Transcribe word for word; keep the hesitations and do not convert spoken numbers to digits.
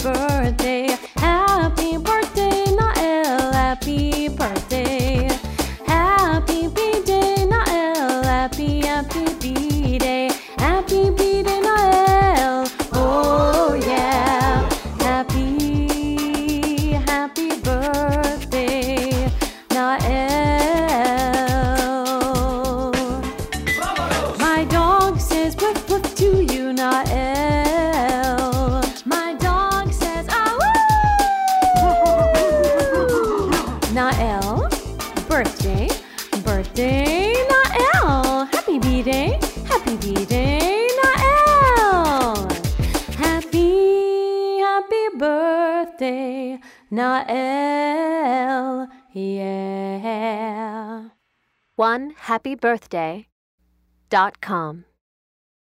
birthday, happy birthday, Noel, happy birthday. Happy B-Day, Noel, happy, happy B-Day, happy B-Day, Noel, oh yeah. Happy, happy birthday, Noel. My dog says woof woof to you, Noel. My dog says ah woo. Noel, birthday, birthday, Noel. Happy B-Day, happy B-Day, Noel. Happy, happy birthday, Noel, yeah. one happy birthday dot com